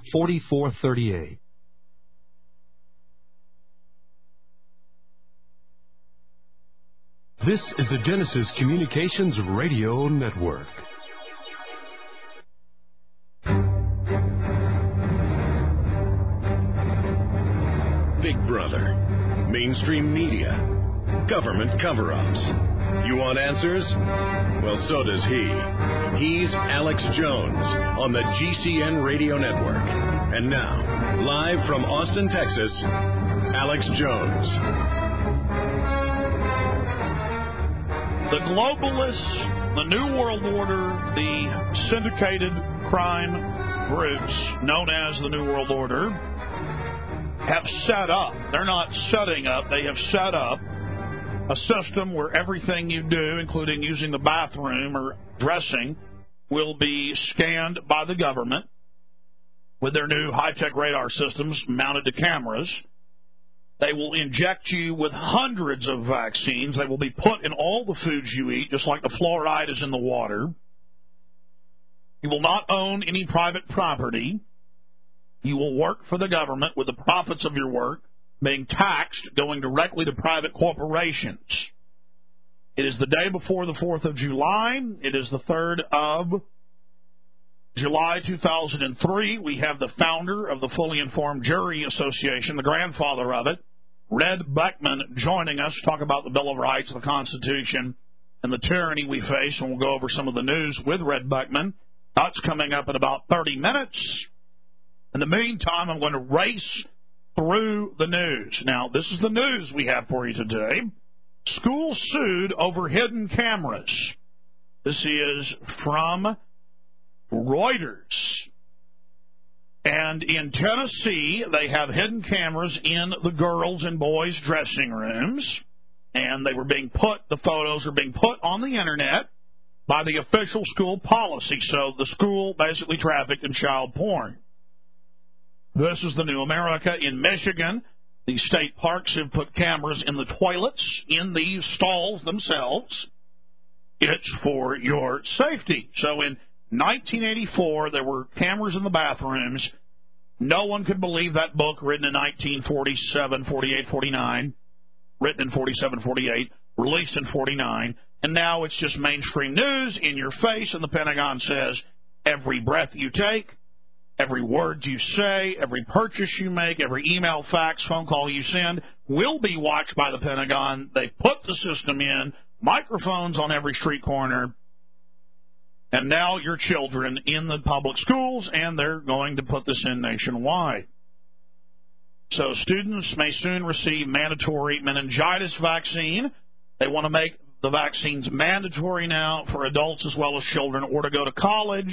4438. This is the Genesis Communications Radio Network. Big Brother, mainstream media, government cover-ups. You want answers? Well, so does he. He's Alex Jones on the GCN Radio Network. And now, live from Austin, Texas, Alex Jones. The globalists, the New World Order, the syndicated crime groups known as the New World Order have set up, they're not setting up, they have set up a system where everything you do, including using the bathroom or dressing, will be scanned by the government with their new high-tech radar systems mounted to cameras. They will inject you with hundreds of vaccines. They will be put in all the foods you eat, just like the fluoride is in the water. You will not own any private property. You will work for the government with the profits of your work being taxed, going directly to private corporations. It is the day before the 4th of July. It is the 3rd of July 2003. We have the founder of the Fully Informed Jury Association, the grandfather of it, Red Beckman, joining us to talk about the Bill of Rights, the Constitution, and the tyranny we face. And we'll go over some of the news with Red Beckman. That's coming up in about 30 minutes. In the meantime, I'm going to race through the news. Now, this is the news we have for you today. School sued over hidden cameras. This is from Reuters. And in Tennessee, they have hidden cameras in the girls' and boys' dressing rooms. And they were being put, the photos are being put on the Internet by the official school policy. So the school basically trafficked in child porn. This is the new America. In Michigan, the state parks have put cameras in the toilets, in the stalls themselves. It's for your safety. So in 1984, there were cameras in the bathrooms. No one could believe that book written in 1947, 48, 49, written in 47, 48, released in 49, and now it's just mainstream news in your face, and the Pentagon says every breath you take, every word you say, every purchase you make, every email, fax, phone call you send will be watched by the Pentagon. They put the system in, microphones on every street corner, and now your children in the public schools, and they're going to put this in nationwide. So students may soon receive mandatory meningitis vaccine. They want to make the vaccines mandatory now for adults as well as children, or to go to college.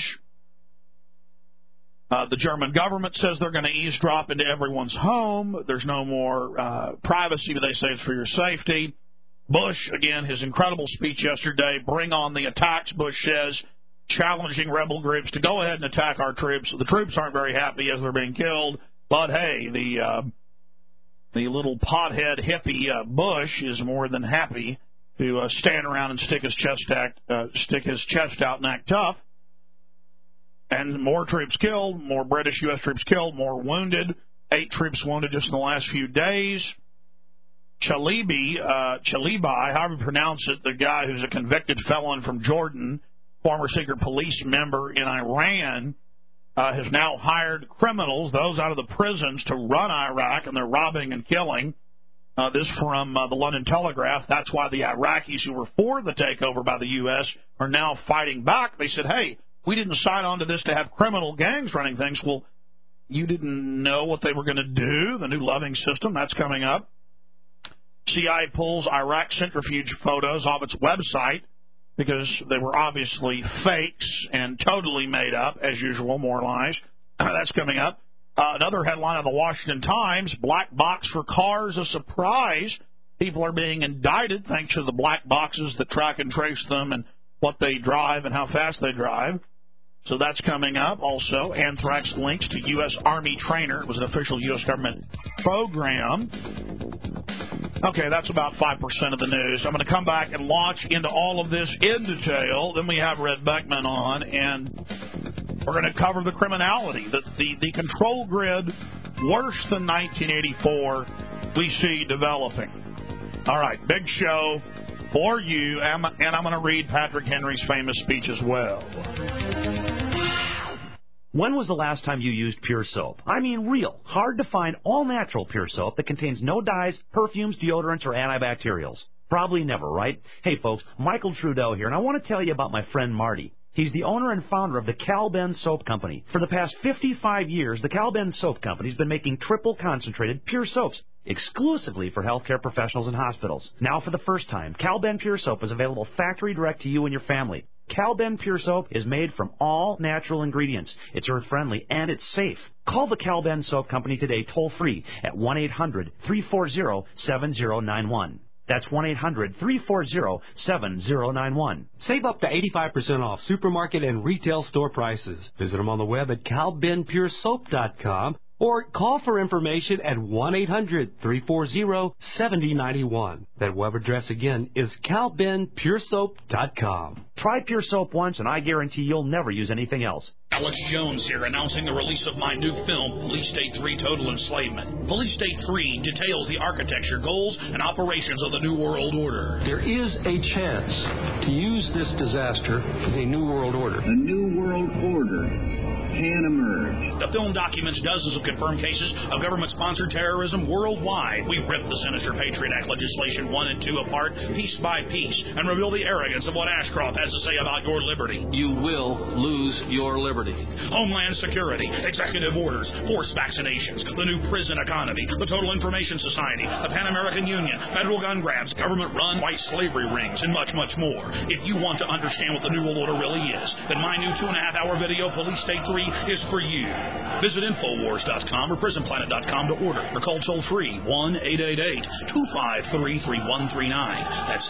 The German government says they're going to eavesdrop into everyone's home. There's no more privacy, but they say it's for your safety. Bush, again, his incredible speech yesterday, bring on the attacks, Bush says, challenging rebel groups to go ahead and attack our troops. The troops aren't very happy as they're being killed, but hey, the little pothead hippie Bush is more than happy to stand around and stick his chest out and act tough. And more troops killed, more British U.S. troops killed, more wounded. 8 troops wounded just in the last few days. Chalibi, however you pronounce it, the guy who's a convicted felon from Jordan, former secret police member in Iran, has now hired criminals, those out of the prisons, to run Iraq, and they're robbing and killing. This from the London Telegraph. That's why the Iraqis who were for the takeover by the U.S. are now fighting back. They said, hey, we didn't sign on to this to have criminal gangs running things. Well, you didn't know what they were going to do. The new Loving system, that's coming up. CIA pulls Iraq centrifuge photos off its website because they were obviously fakes and totally made up, as usual, more lies. That's coming up. Another headline on the Washington Times, black box for cars, a surprise. People are being indicted thanks to the black boxes that track and trace them and what they drive and how fast they drive. So that's coming up. Also, anthrax links to U.S. Army trainer. It was an official U.S. government program. Okay, that's about 5% of the news. I'm going to come back and launch into all of this in detail. Then we have Red Beckman on, and We're going to cover the criminality, the control grid worse than 1984 we see developing. All right, big show for you, and I'm going to read Patrick Henry's famous speech as well. When was the last time you used Pure Soap? I mean real, hard-to-find, all-natural Pure Soap that contains no dyes, perfumes, deodorants, or antibacterials. Probably never, right? Hey, folks, Michael Trudeau here, and I want to tell you about my friend Marty. He's the owner and founder of the Cal-Ben Soap Company. For the past 55 years, the Cal-Ben Soap Company has been making triple-concentrated pure soaps exclusively for healthcare professionals and hospitals. Now, for the first time, Cal-Ben Pure Soap is available factory direct to you and your family. Cal-Ben Pure Soap is made from all natural ingredients. It's earth-friendly, and it's safe. Call the Cal-Ben Soap Company today toll-free at 1-800-340-7091. That's 1-800-340-7091. Save up to 85% off supermarket and retail store prices. Visit them on the web at calbenpuresoap.com or call for information at 1-800-340-7091. That web address again is calbenpuresoap.com. Try Pure Soap once, and I guarantee you'll never use anything else. Alex Jones here, announcing the release of my new film, Police State 3 Total Enslavement. Police State 3 details the architecture, goals, and operations of the New World Order. There is a chance to use this disaster for the New World Order. The New World Order can emerge. The film documents dozens of confirmed cases of government-sponsored terrorism worldwide. We rip the sinister Patriot Act legislation 1 and 2 apart, piece by piece, and reveal the arrogance of what Ashcroft has to say about your liberty. You will lose your liberty. Homeland Security, executive orders, forced vaccinations, the new prison economy, the Total Information Society, the Pan American Union, federal gun grabs, government-run white slavery rings, and much, much more. If you want to understand what the New World Order really is, then my new 2.5-hour video, Police State 3, is for you. Visit Infowars.com or PrisonPlanet.com to order, or call toll-free 1-888-253-3139. That's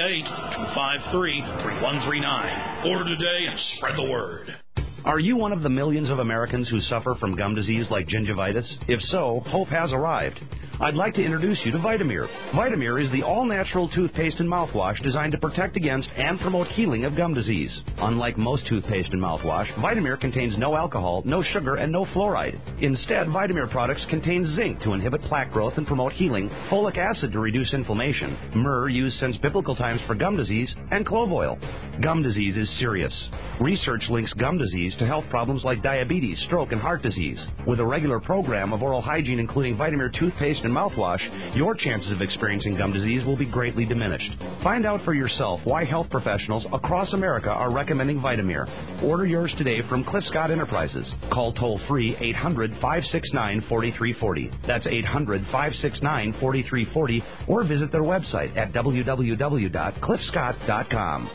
888-253-3139. Order today and spread the word. Are you one of the millions of Americans who suffer from gum disease like gingivitis? If so, hope has arrived. I'd like to introduce you to Vitamir. Vitamir is the all-natural toothpaste and mouthwash designed to protect against and promote healing of gum disease. Unlike most toothpaste and mouthwash, Vitamir contains no alcohol, no sugar, and no fluoride. Instead, Vitamir products contain zinc to inhibit plaque growth and promote healing, folic acid to reduce inflammation, myrrh used since biblical times for gum disease, and clove oil. Gum disease is serious. Research links gum disease to health problems like diabetes, stroke, and heart disease. With a regular program of oral hygiene including Vitamir toothpaste and mouthwash, your chances of experiencing gum disease will be greatly diminished. Find out for yourself why health professionals across America are recommending Vitamir. Order yours today from Cliff Scott Enterprises. Call toll-free 800-569-4340. That's 800-569-4340, or visit their website at www.cliffscott.com.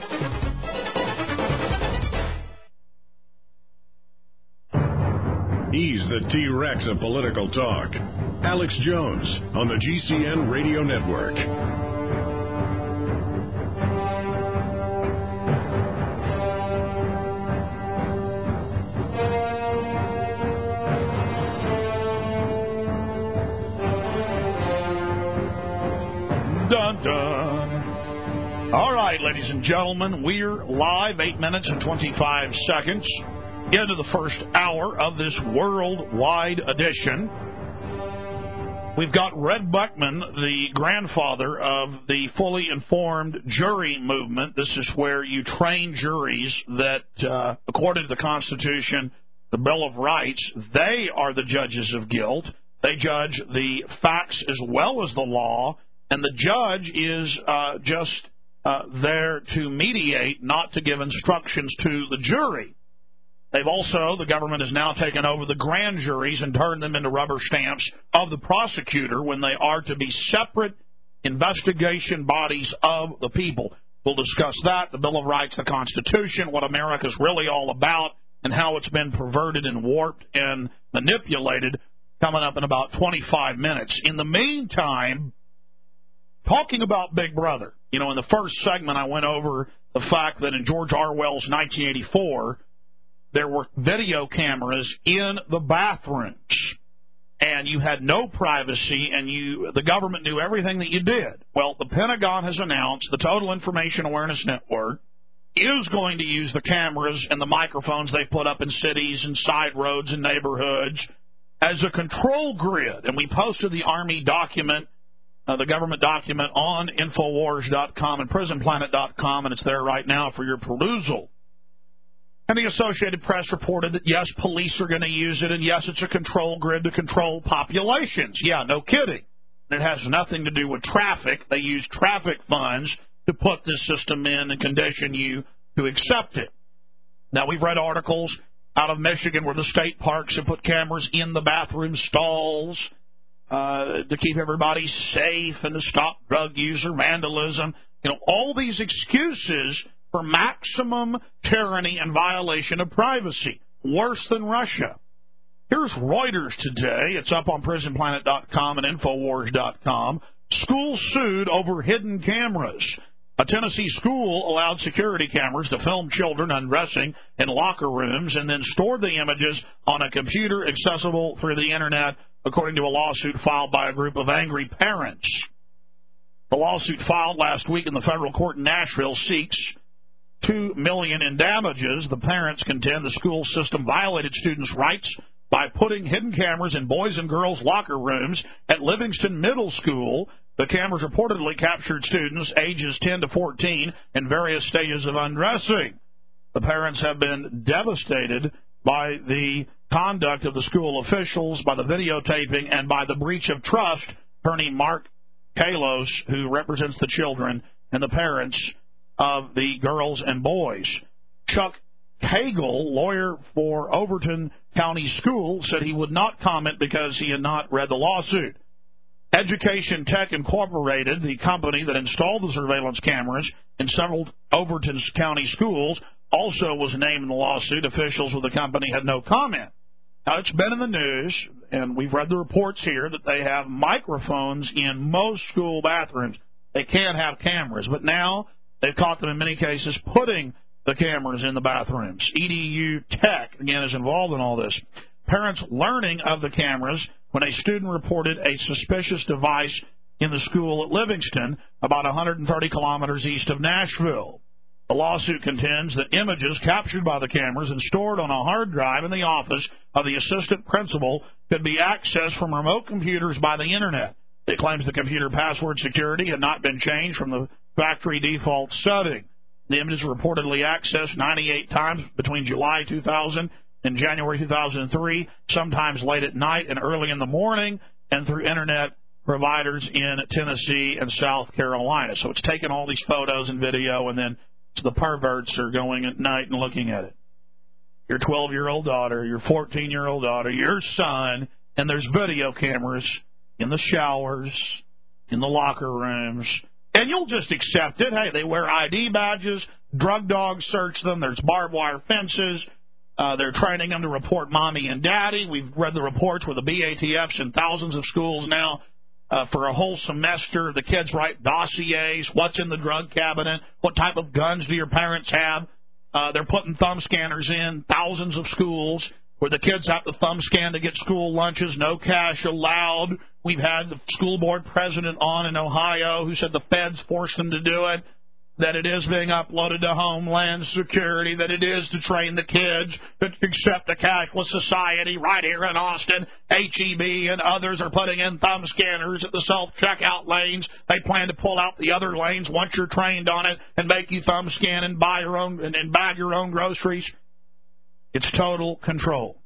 He's the T-Rex of political talk. Alex Jones on the GCN Radio Network. Dun, dun. All right, ladies and gentlemen, we're live, 8 minutes and 25 seconds. Into the first hour of this worldwide edition. We've got Red Buckman, the grandfather of the fully informed jury movement. This is where you train juries that, according to the Constitution, the Bill of Rights, they are the judges of guilt. They judge the facts as well as the law, and the judge is just there to mediate, not to give instructions to the jury. The government has now taken over the grand juries and turned them into rubber stamps of the prosecutor when they are to be separate investigation bodies of the people. We'll discuss that, the Bill of Rights, the Constitution, what America's really all about, and how it's been perverted and warped and manipulated, coming up in about 25 minutes. In the meantime, talking about Big Brother. You know, in the first segment, I went over the fact that in George Orwell's 1984, there were video cameras in the bathrooms, and you had no privacy, and the government knew everything that you did. Well, the Pentagon has announced, the Total Information Awareness Network, is going to use the cameras and the microphones they put up in cities and side roads and neighborhoods as a control grid. And we posted the Army document, the government document, on Infowars.com and PrisonPlanet.com, and it's there right now for your perusal. And the Associated Press reported that, yes, police are going to use it, and yes, it's a control grid to control populations. Yeah, no kidding. It has nothing to do with traffic. They use traffic funds to put this system in and condition you to accept it. Now, we've read articles out of Michigan where the state parks have put cameras in the bathroom stalls to keep everybody safe and to stop drug use or vandalism. You know, all these excuses for maximum tyranny and violation of privacy. Worse than Russia. Here's Reuters today. It's up on PrisonPlanet.com and Infowars.com. School sued over hidden cameras. A Tennessee school allowed security cameras to film children undressing in locker rooms and then stored the images on a computer accessible through the Internet, according to a lawsuit filed by a group of angry parents. The lawsuit filed last week in the federal court in Nashville seeks $2 million in damages. The parents contend the school system violated students' rights by putting hidden cameras in boys' and girls' locker rooms at Livingston Middle School. The cameras reportedly captured students ages 10 to 14 in various stages of undressing. The parents have been devastated by the conduct of the school officials, by the videotaping, and by the breach of trust. Attorney Mark Kalos, who represents the children and the parents of the girls and boys. Chuck Hagel, lawyer for Overton County School, said he would not comment because he had not read the lawsuit. Education Tech Incorporated, the company that installed the surveillance cameras in several Overton County schools, also was named in the lawsuit. Officials with the company had no comment. Now, it's been in the news, and we've read the reports here, that they have microphones in most school bathrooms. They can't have cameras, but now they've caught them in many cases putting the cameras in the bathrooms. EDU Tech, again, is involved in all this. Parents learning of the cameras when a student reported a suspicious device in the school at Livingston, about 130 kilometers east of Nashville. The lawsuit contends that images captured by the cameras and stored on a hard drive in the office of the assistant principal could be accessed from remote computers by the Internet. It claims the computer password security had not been changed from the factory default setting. The images were reportedly accessed 98 times between July 2000 and January 2003, sometimes late at night and early in the morning, and through Internet providers in Tennessee and South Carolina. So it's taking all these photos and video, and then the perverts are going at night and looking at it. Your 12-year-old daughter, your 14-year-old daughter, your son, and there's video cameras in the showers, in the locker rooms, and you'll just accept it. Hey, they wear ID badges, drug dogs search them, there's barbed wire fences, they're training them to report mommy and daddy. We've read the reports where the BATF's in thousands of schools now. For a whole semester, the kids write dossiers, what's in the drug cabinet, what type of guns do your parents have. They're putting thumb scanners in thousands of schools where the kids have to thumb scan to get school lunches, no cash allowed. We've had the school board president on in Ohio who said the feds forced them to do it, that it is being uploaded to Homeland Security, that it is to train the kids to accept a cashless society. Right here in Austin, H-E-B and others are putting in thumb scanners at the self-checkout lanes. They plan to pull out the other lanes once you're trained on it and make you thumb scan and buy your own and bag your own groceries. It's total control.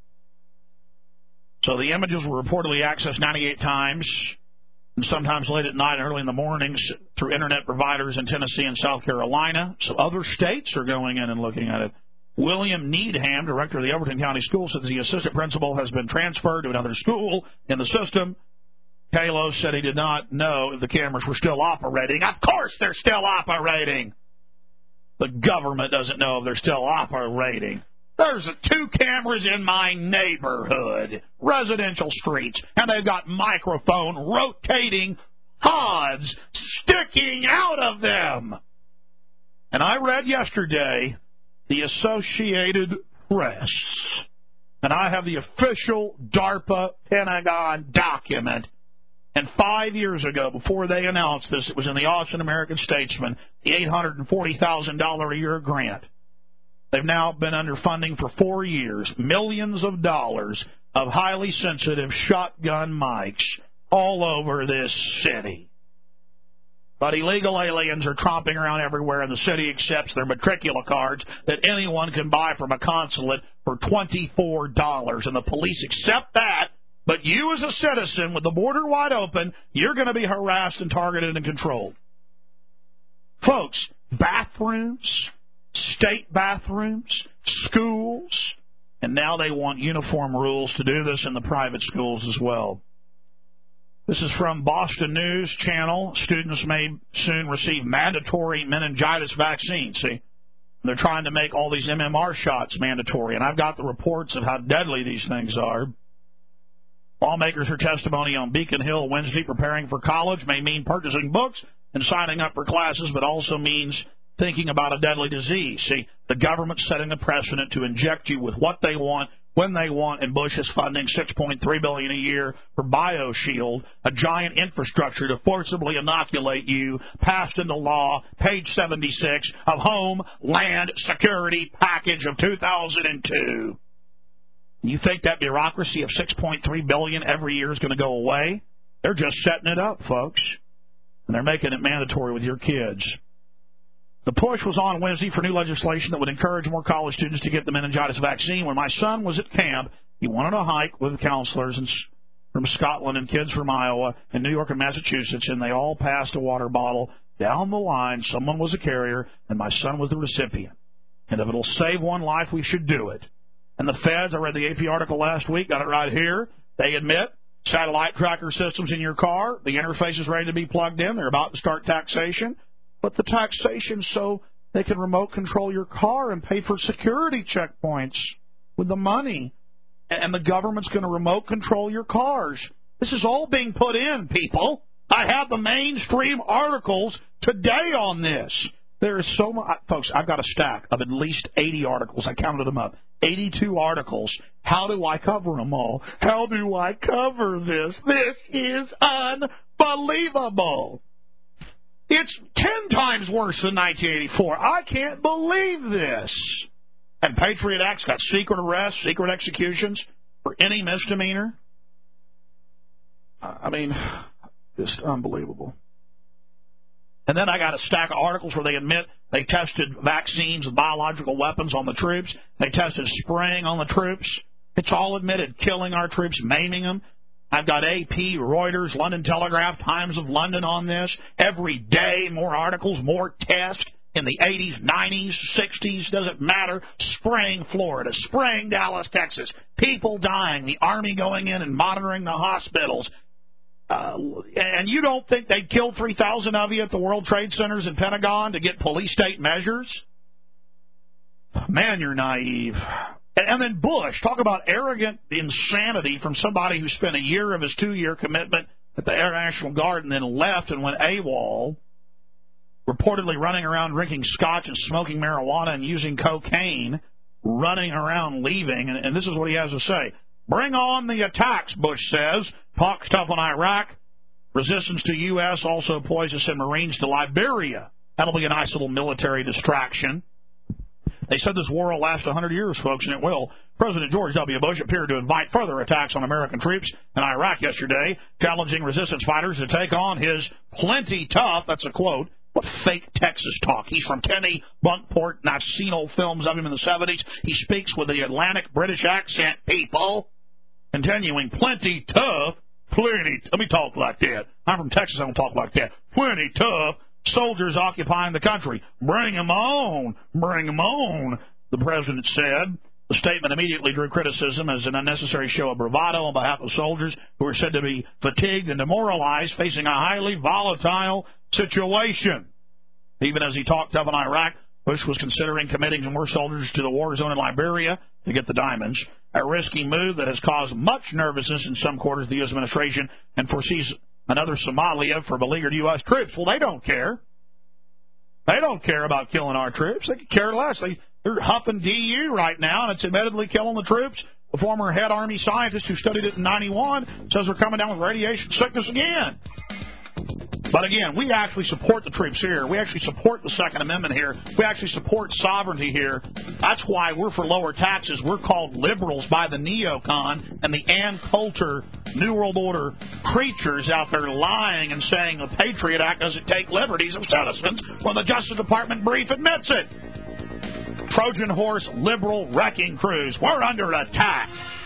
So the images were reportedly accessed 98 times, and sometimes late at night and early in the mornings through Internet providers in Tennessee and South Carolina. So other states are going in and looking at it. William Needham, director of the Overton County School, says the assistant principal has been transferred to another school in the system. Kalos said he did not know if the cameras were still operating. Of course they're still operating. The government doesn't know if they're still operating. There's 2 cameras in my neighborhood, residential streets, and they've got microphone rotating pods sticking out of them. And I read yesterday the Associated Press, and I have the official DARPA Pentagon document And 5 years ago, before they announced this, it was in the Austin American-Statesman, the $840,000 a year grant. They've now been under funding for 4 years, millions of dollars of highly sensitive shotgun mics all over this city. But illegal aliens are tromping around everywhere, and the city accepts their matricula cards that anyone can buy from a consulate for $24. And the police accept that, but you as a citizen with the border wide open, you're going to be harassed and targeted and controlled. Folks, bathrooms, state bathrooms, schools, and now they want uniform rules to do this in the private schools as well. This is from Boston News Channel. Students may soon receive mandatory meningitis vaccine. See, they're trying to make all these MMR shots mandatory, and I've got the reports of how deadly these things are. Lawmakers heard testimony on Beacon Hill Wednesday. Preparing for college may mean purchasing books and signing up for classes, but also means thinking about a deadly disease. See, the government's setting the precedent to inject you with what they want, when they want, and Bush is funding $6.3 billion a year for BioShield, a giant infrastructure to forcibly inoculate you, passed into law, page 76 of Homeland Security Package of 2002. You think that bureaucracy of $6.3 billion every year is going to go away? They're just setting it up, folks, and they're making it mandatory with your kids. The push was on Wednesday for new legislation that would encourage more college students to get the meningitis vaccine. When my son was at camp, he wanted a hike with counselors from Scotland and kids from Iowa and New York and Massachusetts, and they all passed a water bottle down the line. Someone was a carrier, and my son was the recipient. And if it'll save one life, we should do it. And the feds, I read the AP article last week, got it right here. They admit satellite tracker systems in your car, the interface is ready to be plugged in. They're about to start taxation. But the taxation so they can remote control your car and pay for security checkpoints with the money. And the government's going to remote control your cars. This is all being put in, people. I have the mainstream articles today on this. There is so much. Folks, I've got a stack of at least 80 articles. I counted them up. 82 articles. How do I cover them all? How do I cover this? This is unbelievable. It's 10 times worse than 1984. I can't believe this. And Patriot Act's got secret arrests, secret executions for any misdemeanor. I mean, just unbelievable. And then I got a stack of articles where they admit they tested vaccines and biological weapons on the troops. They tested spraying on the troops. It's all admitted, killing our troops, maiming them. I've got AP, Reuters, London Telegraph, Times of London on this. Every day, more articles, more tests in the 80s, 90s, 60s, doesn't matter. Spraying Florida, spraying Dallas, Texas. People dying, the Army going in and monitoring the hospitals. And you don't think they'd kill 3,000 of you at the World Trade Centers and Pentagon to get police state measures? Man, you're naive. And then Bush, talk about arrogant insanity from somebody who spent a year of his 2-year commitment at the Air National Guard and then left and went AWOL, reportedly running around drinking scotch and smoking marijuana and using cocaine, running around leaving. And this is what he has to say. Bring on the attacks, Bush says. Talk tough on Iraq. Resistance to U.S. also poised to send Marines to Liberia. That'll be a nice little military distraction. They said this war will last 100 years, folks, and it will. President George W. Bush appeared to invite further attacks on American troops in Iraq yesterday, challenging resistance fighters to take on his plenty tough, that's a quote, what fake Texas talk. He's from Kenny Bunkport, and I've seen old films of him in the 70s. He speaks with the Atlantic British accent, people. Continuing, plenty tough, plenty. Let me talk like that. I'm from Texas, I don't talk like that. Plenty tough. Soldiers occupying the country. Bring them on. Bring them on, the president said. The statement immediately drew criticism as an unnecessary show of bravado on behalf of soldiers who are said to be fatigued and demoralized, facing a highly volatile situation. Even as he talked up in Iraq, Bush was considering committing more soldiers to the war zone in Liberia to get the diamonds, a risky move that has caused much nervousness in some quarters of the U.S. administration and foresees another Somalia for beleaguered U.S. troops. Well, they don't care. They don't care about killing our troops. They could care less. They're huffing DU right now, and it's admittedly killing the troops. The former head Army scientist who studied it in 91 says they're coming down with radiation sickness again. But again, we actually support the troops here. We actually support the Second Amendment here. We actually support sovereignty here. That's why we're for lower taxes. We're called liberals by the neocon and the Ann Coulter New World Order creatures out there lying and saying the Patriot Act doesn't take liberties of citizens when the Justice Department brief admits it. Trojan horse liberal wrecking crews. We're under attack.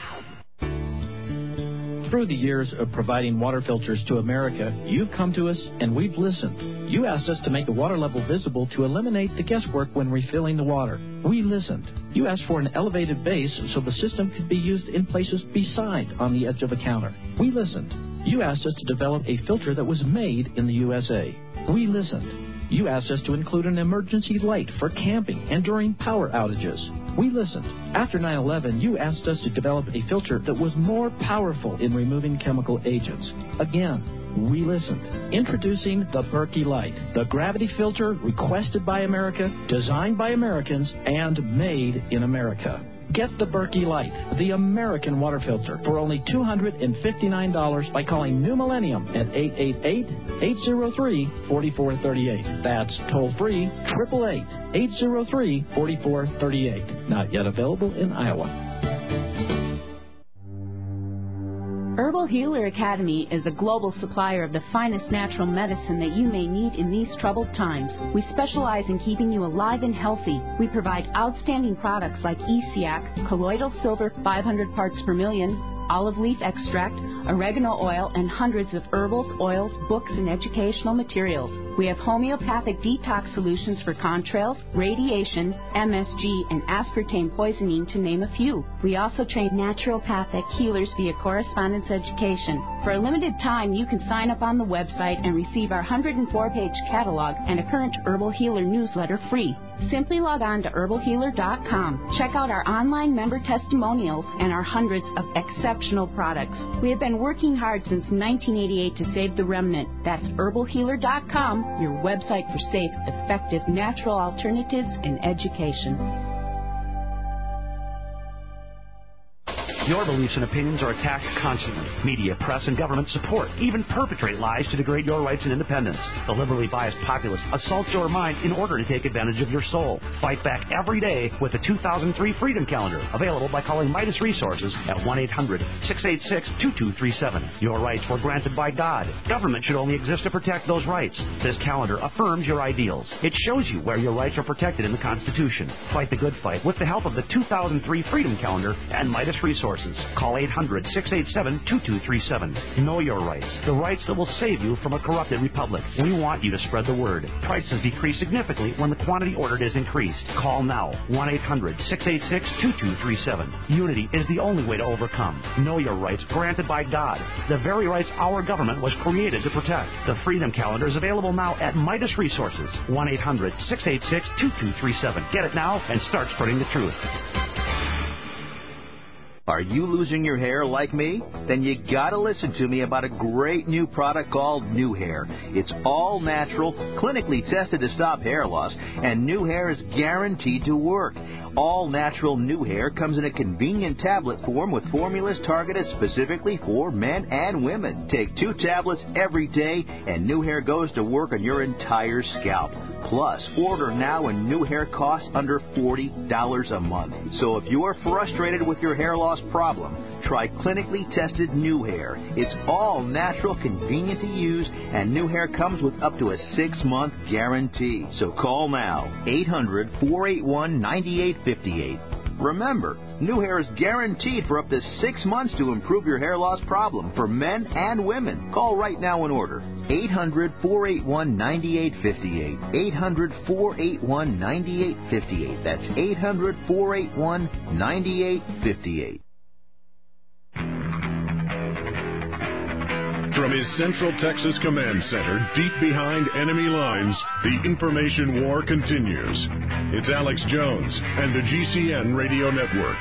Through the years of providing water filters to America, you've come to us and we've listened. You asked us to make the water level visible to eliminate the guesswork when refilling the water. We listened. You asked for an elevated base so the system could be used in places beside on the edge of a counter. We listened. You asked us to develop a filter that was made in the USA. We listened. You asked us to include an emergency light for camping and during power outages. We listened. After 9/11, you asked us to develop a filter that was more powerful in removing chemical agents. Again, we listened. Introducing the Berkey Light, the gravity filter requested by America, designed by Americans, and made in America. Get the Berkey Light, the American water filter, for only $259 by calling New Millennium at 888-803-4438. That's toll-free, 888-803-4438. Not yet available in Iowa. Herbal Healer Academy is a global supplier of the finest natural medicine that you may need in these troubled times. We specialize in keeping you alive and healthy. We provide outstanding products like ESIAC, colloidal silver 500 parts per million, olive leaf extract, oregano oil, and hundreds of herbals, oils, books, and educational materials. We have homeopathic detox solutions for contrails, radiation, MSG, and aspartame poisoning, to name a few. We also train naturopathic healers via correspondence education. For a limited time, you can sign up on the website and receive our 104-page catalog and a current Herbal Healer newsletter free. Simply log on to herbalhealer.com. Check out our online member testimonials and our hundreds of exceptional products. We have been working hard since 1988 to save the remnant. That's herbalhealer.com, your website for safe, effective, natural alternatives in education. Your beliefs and opinions are attacked constantly. Media, press, and government support even perpetrate lies to degrade your rights and independence. The liberally biased populace assaults your mind in order to take advantage of your soul. Fight back every day with the 2003 Freedom Calendar, available by calling Midas Resources at 1-800-686-2237. Your rights were granted by God. Government should only exist to protect those rights. This calendar affirms your ideals. It shows you where your rights are protected in the Constitution. Fight the good fight with the help of the 2003 Freedom Calendar and Midas Resources. Call 800-687-2237. Know your rights, the rights that will save you from a corrupted republic. We want you to spread the word. Prices decrease significantly when the quantity ordered is increased. Call now, 1-800-686-2237. Unity is the only way to overcome. Know your rights granted by God, the very rights our government was created to protect. The Freedom Calendar is available now at Midas Resources, 1-800-686-2237. Get it now and start spreading the truth. Are you losing your hair like me? Then you gotta listen to me about a great new product called New Hair. It's all natural, clinically tested to stop hair loss, and New Hair is guaranteed to work. All natural New Hair comes in a convenient tablet form with formulas targeted specifically for men and women. Take 2 tablets every day, and New Hair goes to work on your entire scalp. Plus, order now and New Hair costs under $40 a month. So if you're frustrated with your hair loss problem, try clinically tested New Hair. It's all natural, convenient to use, and New Hair comes with up to a 6-month guarantee. So call now, 800-481-9858. Remember, New Hair is guaranteed for up to 6 months to improve your hair loss problem for men and women. Call right now and order. 800-481-9858. 800-481-9858. That's 800-481-9858. From his Central Texas Command Center, deep behind enemy lines, the information war continues. It's Alex Jones and the GCN Radio Network.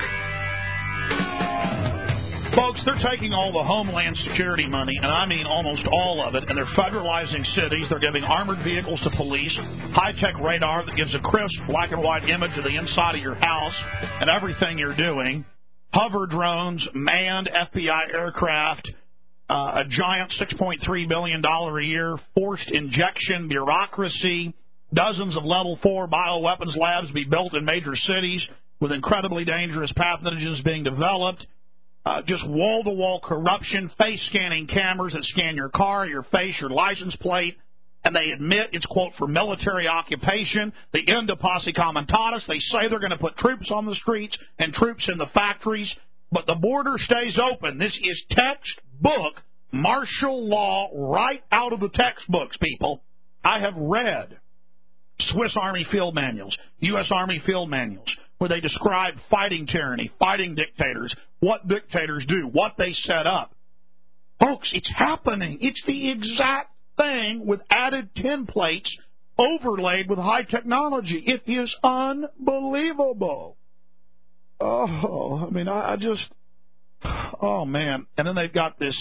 Folks, they're taking all the Homeland Security money, and I mean almost all of it, and they're federalizing cities. They're giving armored vehicles to police, high-tech radar that gives a crisp black and white image of the inside of your house and everything you're doing. hover drones, manned FBI aircraft, a giant $6.3 billion a year forced injection bureaucracy, dozens of level 4 bioweapons labs be built in major cities with incredibly dangerous pathogens being developed, just wall-to-wall corruption, face-scanning cameras that scan your car, your face, your license plate, and they admit it's, quote, for military occupation. The end of posse comitatus. They say they're going to put troops on the streets and troops in the factories, but the border stays open. This is textbook martial law right out of the textbooks, people. I have read Swiss Army field manuals, U.S. Army field manuals, where they describe fighting tyranny, fighting dictators, what dictators do, what they set up. Folks, it's happening. It's the exact thing with added templates overlaid with high technology. It is unbelievable. Oh, I mean, I just, oh, man. And then they've got this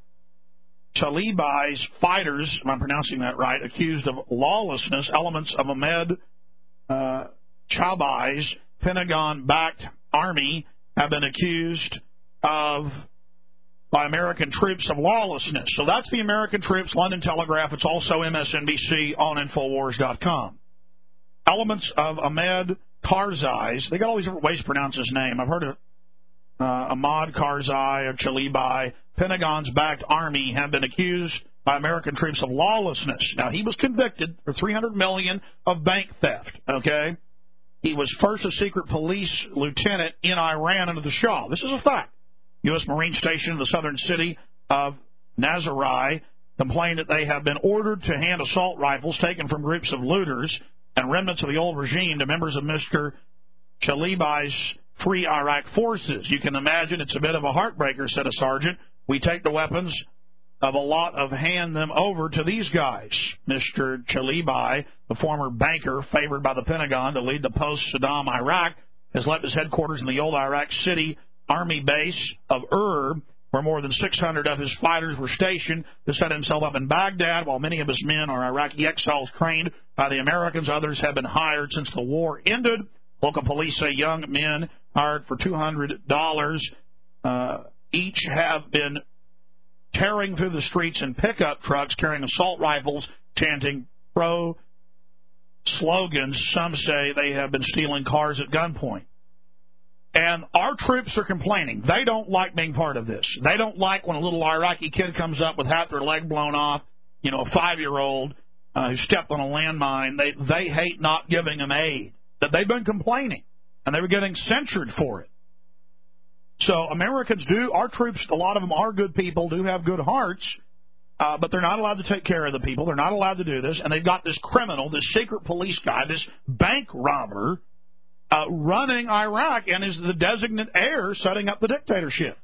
Taliban's fighters, am I pronouncing that right, accused of lawlessness, elements of Ahmed Chabai's Pentagon-backed army have been accused of, by American troops, of lawlessness. So that's the American troops, London Telegraph. It's also MSNBC on Infowars.com. Elements of Ahmed Karzai's, they got all these different ways to pronounce his name. I've heard of Ahmad Karzai or Chalibai. Pentagon's backed army have been accused by American troops of lawlessness. Now, he was convicted for $300 million of bank theft, okay? He was first a secret police lieutenant in Iran under the Shah. This is a fact. U.S. Marine station in the southern city of Nazaré complained that they have been ordered to hand assault rifles taken from groups of looters and remnants of the old regime to members of Mr. Chalibai's Free Iraq Forces. You can imagine it's a bit of a heartbreaker, said a sergeant. We take the weapons of a lot of hand them over to these guys. Mr. Chalibai, the former banker favored by the Pentagon to lead the post-Saddam Iraq, has left his headquarters in the old Iraq City Army base of Erb, where more than 600 of his fighters were stationed, to set himself up in Baghdad, while many of his men are Iraqi exiles trained by the Americans. Others have been hired since the war ended. Local police say young men hired for $200 each have been tearing through the streets in pickup trucks, carrying assault rifles, chanting pro slogans. Some say they have been stealing cars at gunpoint. And our troops are complaining. They don't like being part of this. They don't like when a little Iraqi kid comes up with half their leg blown off, a 5-year-old who stepped on a landmine. They hate not giving them aid. That they've been complaining, and they were getting censured for it. So Americans do, our troops, a lot of them are good people, do have good hearts, but they're not allowed to take care of the people. They're not allowed to do this, and they've got this criminal, this secret police guy, this bank robber, running Iraq and is the designate heir setting up the dictatorship.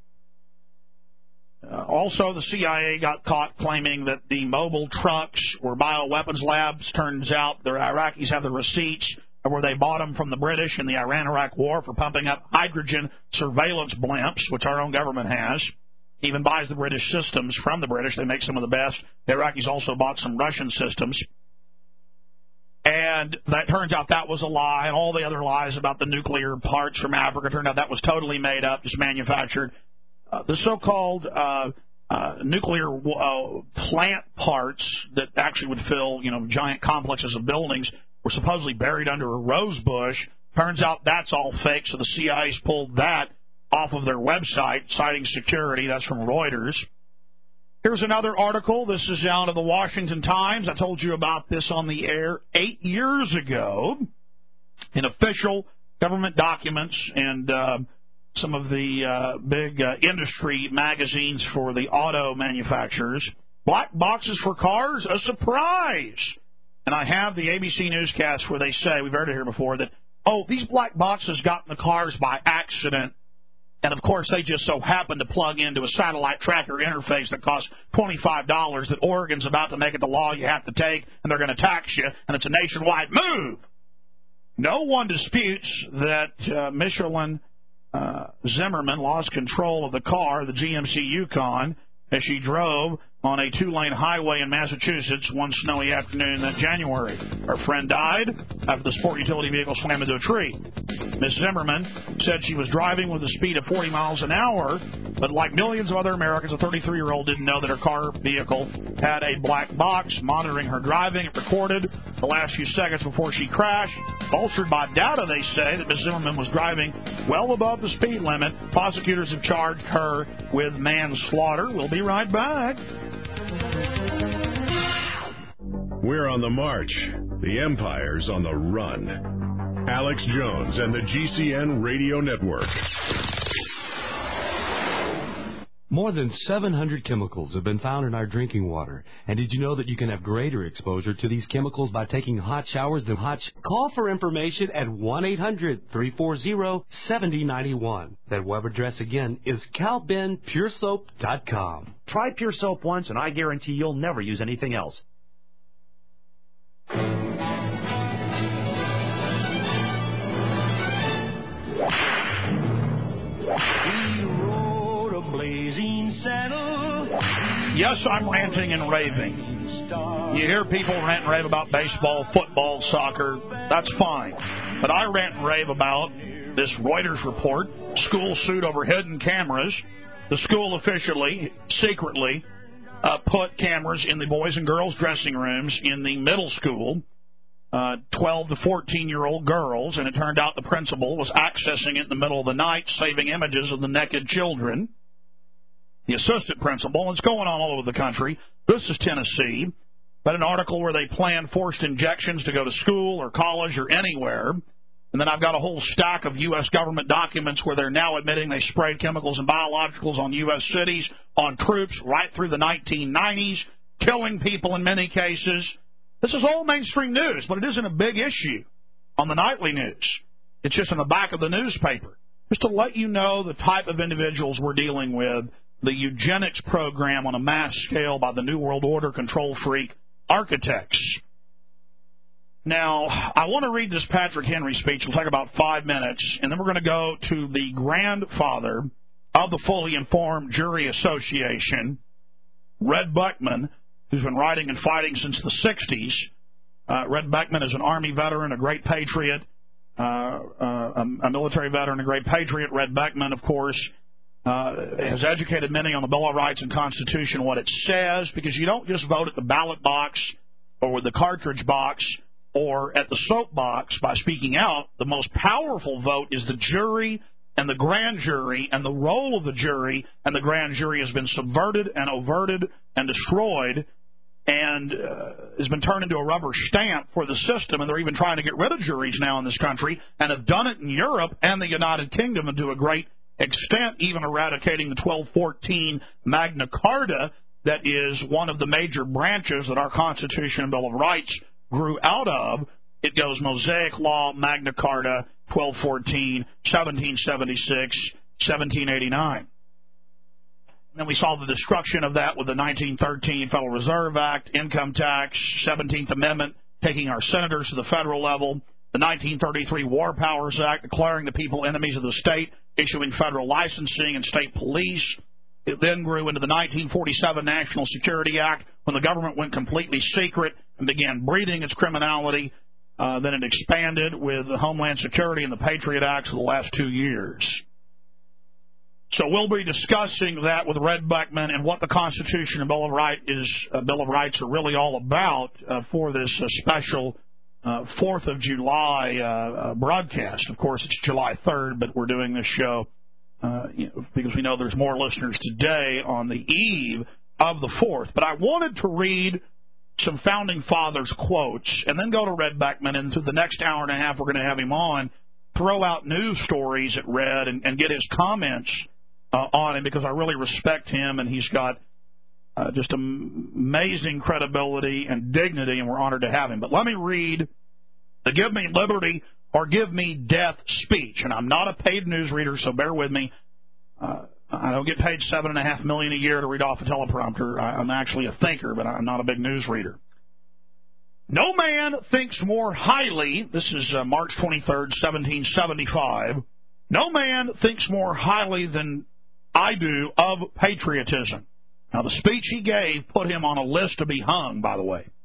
Also, the CIA got caught claiming that the mobile trucks were bioweapons labs. Turns out the Iraqis have the receipts where they bought them from the British in the Iran-Iraq war for pumping up hydrogen surveillance blimps, which our own government has. Even buys the British systems from the British. They make some of the best. The Iraqis also bought some Russian systems. And that turns out that was a lie, and all the other lies about the nuclear parts from Africa turned out that was totally made up, just manufactured. The so-called nuclear plant parts that actually would fill, giant complexes of buildings were supposedly buried under a rose bush. Turns out that's all fake, so the CIA's pulled that off of their website, citing security. That's from Reuters. Here's another article. This is out of the Washington Times. I told you about this on the air 8 years ago in official government documents and some of the big industry magazines for the auto manufacturers. Black boxes for cars, a surprise. And I have the ABC newscast where they say, we've heard it here before, that, these black boxes got in the cars by accident. And, of course, they just so happen to plug into a satellite tracker interface that costs $25 that Oregon's about to make it the law you have to take, and they're going to tax you, and it's a nationwide move. No one disputes that Michelin Zimmerman lost control of the car, the GMC Yukon, as she drove on a 2-lane highway in Massachusetts one snowy afternoon that January. Her friend died after the sport utility vehicle slammed into a tree. Ms. Zimmerman said she was driving with a speed of 40 miles an hour, but like millions of other Americans, a 33-year-old didn't know that her vehicle had a black box monitoring her driving. It recorded the last few seconds before she crashed. Bolstered by data, they say that Ms. Zimmerman was driving well above the speed limit. Prosecutors have charged her with manslaughter. We'll be right back. We're on the march. The Empire's on the run. Alex Jones and the GCN Radio Network. More than 700 chemicals have been found in our drinking water. And did you know that you can have greater exposure to these chemicals by taking hot showers than Call for information at 1-800-340-7091. That web address again is calbenpuresoap.com. Try Pure Soap once, and I guarantee you'll never use anything else. Yes, I'm ranting and raving. You hear people rant and rave about baseball, football, soccer. That's fine. But I rant and rave about this Reuters report, school sued over hidden cameras. The school officially, secretly, put cameras in the boys' and girls' dressing rooms in the middle school, 12 to 14-year-old girls, and it turned out the principal was accessing it in the middle of the night, saving images of the naked children. The assistant principal, and it's going on all over the country. This is Tennessee, but an article where they plan forced injections to go to school or college or anywhere. And then I've got a whole stack of U.S. government documents where they're now admitting they sprayed chemicals and biologicals on U.S. cities, on troops, right through the 1990s, killing people in many cases. This is all mainstream news, but it isn't a big issue on the nightly news. It's just in the back of the newspaper. Just to let you know the type of individuals we're dealing with, the eugenics program on a mass scale by the New World Order control freak architects. Now, I want to read this Patrick Henry speech. It'll take about 5 minutes, and then we're going to go to the grandfather of the Fully Informed Jury Association, Red Buckman, who's been writing and fighting since the 60s. Red Buckman is an Army veteran, a great patriot, a military veteran, a great patriot. Red Buckman, of course, has educated many on the Bill of Rights and Constitution, what it says, because you don't just vote at the ballot box or with the cartridge box or at the soapbox by speaking out. The most powerful vote is the jury and the grand jury, and the role of the jury and the grand jury has been subverted and overted and destroyed and has been turned into a rubber stamp for the system, and they're even trying to get rid of juries now in this country and have done it in Europe and the United Kingdom and to a great extent, even eradicating the 1214 Magna Carta that is one of the major branches that our Constitution and Bill of Rights grew out of. It goes Mosaic Law, Magna Carta, 1214, 1776, 1789. And then we saw the destruction of that with the 1913 Federal Reserve Act, income tax, 17th Amendment, taking our senators to the federal level, the 1933 War Powers Act, declaring the people enemies of the state, issuing federal licensing and state police. It then grew into the 1947 National Security Act when the government went completely secret and began breeding its criminality. Then it expanded with the Homeland Security and the Patriot Acts of the last 2 years. So we'll be discussing that with Red Buckman and what the Constitution and Bill of Rights are really all about for this special 4th of July broadcast. Of course, it's July 3rd, but we're doing this show because we know there's more listeners today on the eve of the 4th. But I wanted to read some Founding Fathers quotes and then go to Red Buckman, and through the next hour and a half we're going to have him on, throw out news stories at Red and get his comments on him, because I really respect him, and he's got just amazing credibility and dignity, and we're honored to have him. But let me read the Give Me Liberty or Give Me Death speech. And I'm not a paid newsreader, so bear with me. I don't get paid $7.5 million a year to read off a teleprompter. I'm actually a thinker, but I'm not a big newsreader. No man thinks more highly, this is March 23rd, 1775, no man thinks more highly than I do of patriotism. Now, the speech he gave put him on a list to be hung, by the way.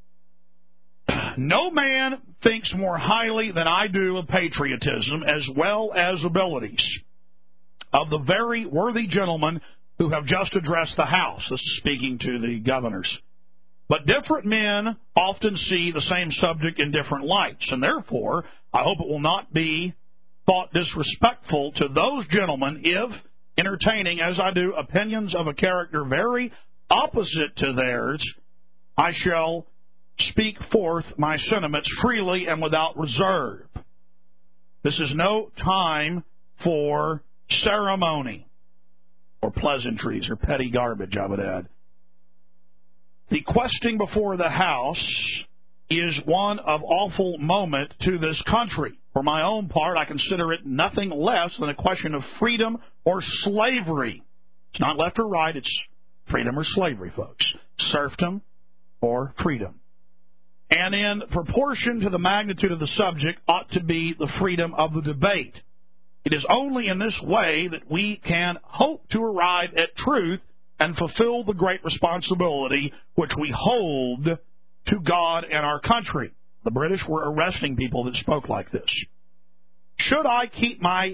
No man thinks more highly than I do of patriotism as well as abilities of the very worthy gentlemen who have just addressed the House. This is speaking to the governors. But different men often see the same subject in different lights, and therefore I hope it will not be thought disrespectful to those gentlemen if, entertaining as I do opinions of a character very opposite to theirs, I shall speak forth my sentiments freely and without reserve. This is no time for ceremony or pleasantries or petty garbage, I would add. The questing before the House is one of awful moment to this country. For my own part, I consider it nothing less than a question of freedom or slavery. It's not left or right, it's freedom or slavery, folks. Serfdom or freedom. And in proportion to the magnitude of the subject ought to be the freedom of the debate. It is only in this way that we can hope to arrive at truth and fulfill the great responsibility which we hold to God and our country. The British were arresting people that spoke like this. Should I keep my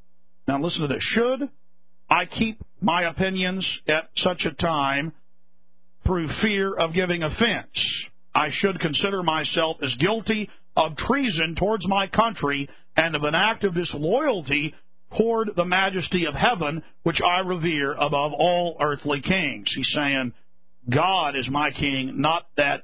opinions at such a time through fear of giving offense? I should consider myself as guilty of treason towards my country and of an act of disloyalty toward the majesty of heaven, which I revere above all earthly kings. He's saying, God is my king, not that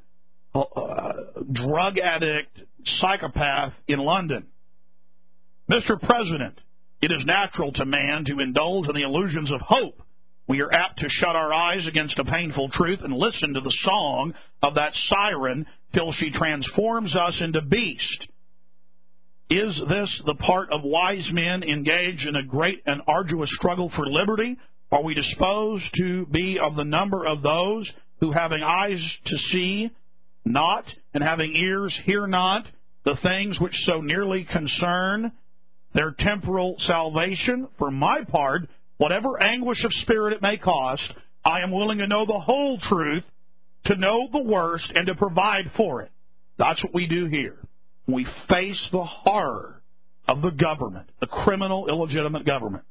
drug addict psychopath in London. Mr. President, it is natural to man to indulge in the illusions of hope. We are apt to shut our eyes against a painful truth and listen to the song of that siren till she transforms us into beast. Is this the part of wise men engaged in a great and arduous struggle for liberty? Are we disposed to be of the number of those who, having eyes to see not, and having ears hear not, the things which so nearly concern their temporal salvation? For my part, whatever anguish of spirit it may cost, I am willing to know the whole truth, to know the worst, and to provide for it. That's what we do here. We face the horror of the government, the criminal, illegitimate government.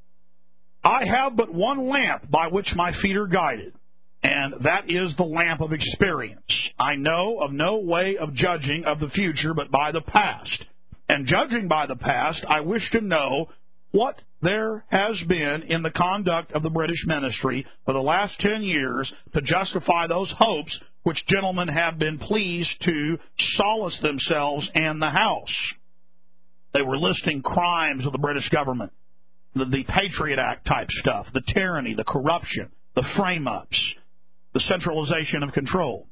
I have but one lamp by which my feet are guided, and that is the lamp of experience. I know of no way of judging of the future but by the past. And judging by the past, I wish to know what there has been in the conduct of the British ministry for the last 10 years to justify those hopes which gentlemen have been pleased to solace themselves and the House. They were listing crimes of the British government, the Patriot Act type stuff, the tyranny, the corruption, the frame-ups, the centralization of control.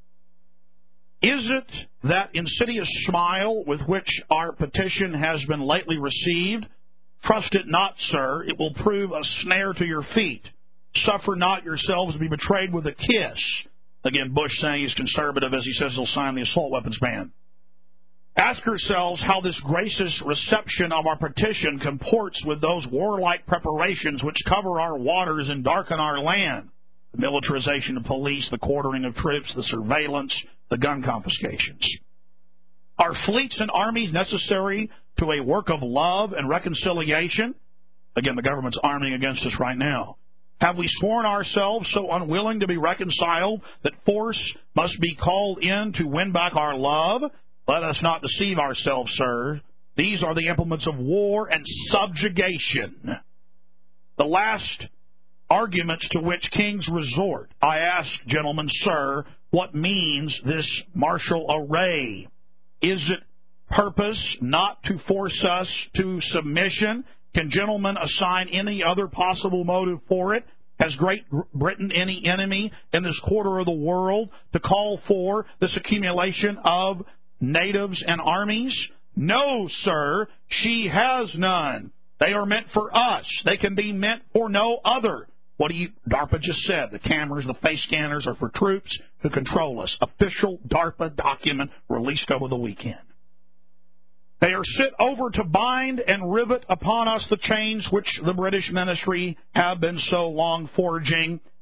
Is it that insidious smile with which our petition has been lately received? Trust it not, sir. It will prove a snare to your feet. Suffer not yourselves to be betrayed with a kiss. Again, Bush saying he's conservative as he says he'll sign the assault weapons ban. Ask yourselves how this gracious reception of our petition comports with those warlike preparations which cover our waters and darken our land. The militarization of police, the quartering of troops, the surveillance, the gun confiscations. Are fleets and armies necessary to a work of love and reconciliation? Again, the government's arming against us right now. Have we sworn ourselves so unwilling to be reconciled that force must be called in to win back our love? Let us not deceive ourselves, sir. These are the implements of war and subjugation. The last arguments to which kings resort. I ask, gentlemen, sir, what means this martial array? Is it purpose not to force us to submission? Can gentlemen assign any other possible motive for it? Has Great Britain any enemy in this quarter of the world to call for this accumulation of natives and armies? No, sir, she has none. They are meant for us. They can be meant for no other. What DARPA just said, the cameras, the face scanners are for troops who control us. Official DARPA document released over the weekend. They are set over to bind and rivet upon us the chains which the British ministry have been so long forging.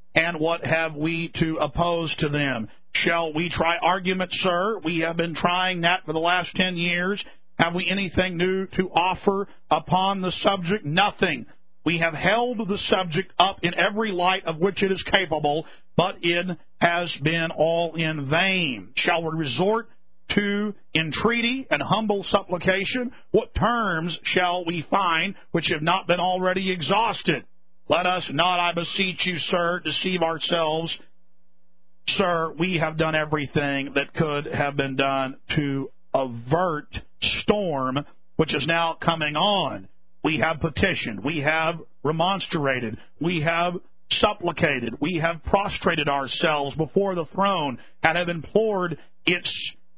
and what have we to oppose to them? Shall we try argument, sir? We have been trying that for the last 10 years. Have we anything new to offer upon the subject? Nothing. We have held the subject up in every light of which it is capable, but it has been all in vain. Shall we resort to entreaty and humble supplication? What terms shall we find which have not been already exhausted? Let us not, I beseech you, sir, deceive ourselves. Sir, we have done everything that could have been done to avert storm, which is now coming on. We have petitioned. We have remonstrated. We have supplicated. We have prostrated ourselves before the throne and have implored its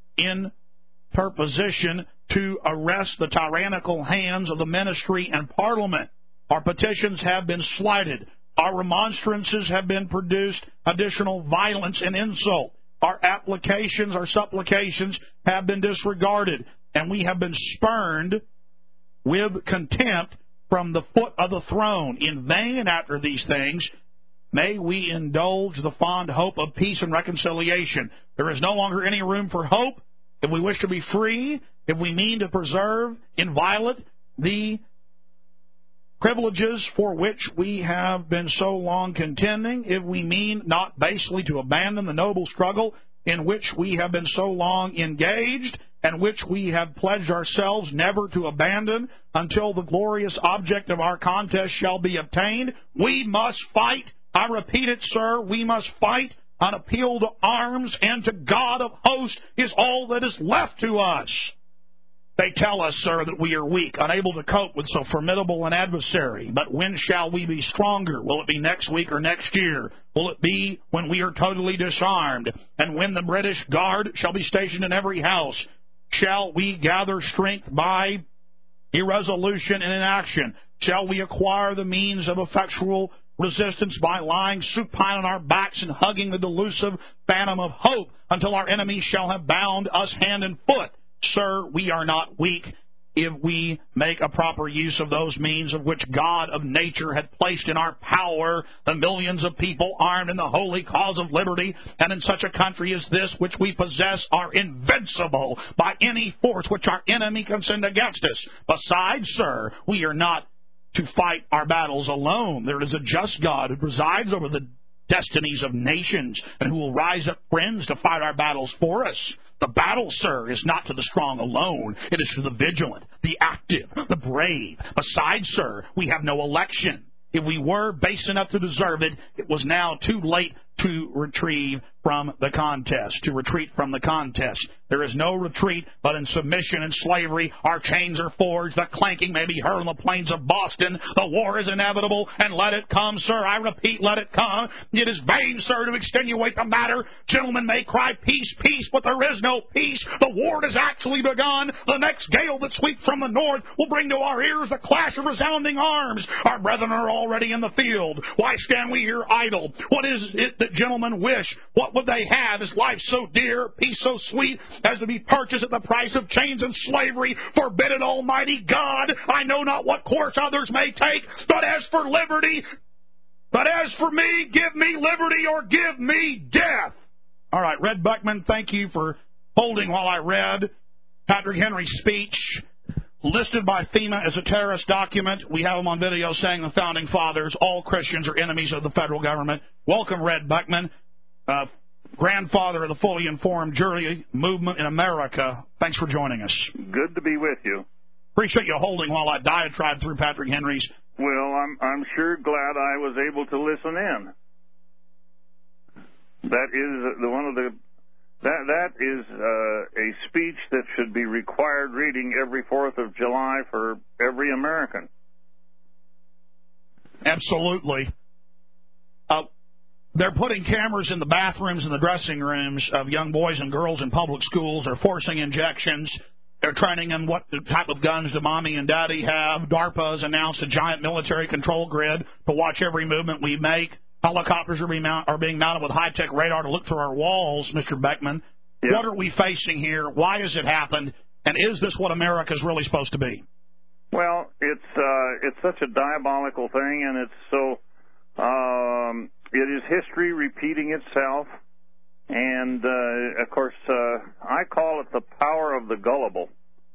interposition to arrest the tyrannical hands of the ministry and parliament. Our petitions have been slighted. Our remonstrances have been produced additional violence and insult. Our applications, our supplications have been disregarded, and we have been spurned with contempt from the foot of the throne. In vain after these things, may we indulge the fond hope of peace and reconciliation. There is no longer any room for hope. If we wish to be free, if we mean to preserve inviolate the privileges for which we have been so long contending, if we mean not basely to abandon the noble struggle in which we have been so long engaged, and which we have pledged ourselves never to abandon until the glorious object of our contest shall be obtained, we must fight. I repeat it, sir, we must fight. An appeal to arms and to God of hosts is all that is left to us. They tell us, sir, that we are weak, unable to cope with so formidable an adversary. But when shall we be stronger? Will it be next week or next year? Will it be when we are totally disarmed? And when the British Guard shall be stationed in every house? Shall we gather strength by irresolution and inaction? Shall we acquire the means of effectual resistance by lying supine on our backs and hugging the delusive phantom of hope until our enemies shall have bound us hand and foot? Sir, we are not weak if we make a proper use of those means of which God of nature had placed in our power the millions of people armed in the holy cause of liberty, and in such a country as this which we possess are invincible by any force which our enemy can send against us. Besides, sir, we are not to fight our battles alone. There is a just God who presides over the destinies of nations and who will rise up friends to fight our battles for us. The battle, sir, is not to the strong alone. It is to the vigilant, the active, the brave. Besides, sir, we have no election. If we were base enough to deserve it, it was now too late to retreat from the contest. There is no retreat but in submission and slavery. Our chains are forged. The clanking may be heard on the plains of Boston. The war is inevitable, and let it come, sir. I repeat, let it come. It is vain, sir, to extenuate the matter. Gentlemen may cry peace, peace, but there is no peace. The war has actually begun. The next gale that sweeps from the north will bring to our ears the clash of resounding arms. Our brethren are already in the field. Why stand we here idle? What is it that gentlemen wish? What would they have? Is life so dear, peace so sweet, as to be purchased at the price of chains and slavery? Forbid it, Almighty God! I know not what course others may take, but as for me, give me liberty or give me death. All right, Red Buckman, thank you for holding while I read Patrick Henry's speech. Listed by FEMA as a terrorist document. We have them on video saying the Founding Fathers, all Christians are enemies of the federal government. Welcome, Red Buckman, grandfather of the fully informed jury movement in America. Thanks for joining us. Good to be with you. Appreciate you holding while I diatribe through Patrick Henry's. Well, I'm sure glad I was able to listen in. That is a speech that should be required reading every 4th of July for every American. Absolutely. They're putting cameras in the bathrooms and the dressing rooms of young boys and girls in public schools. They're forcing injections. They're training them what type of guns do mommy and daddy have. DARPA has announced a giant military control grid to watch every movement we make. Helicopters are being mounted with high-tech radar to look through our walls, Mr. Beckman. Yeah. What are we facing here? Why has it happened? And is this what America is really supposed to be? Well, it's such a diabolical thing, and it's so it is history repeating itself. And, of course, I call it the power of the gullible.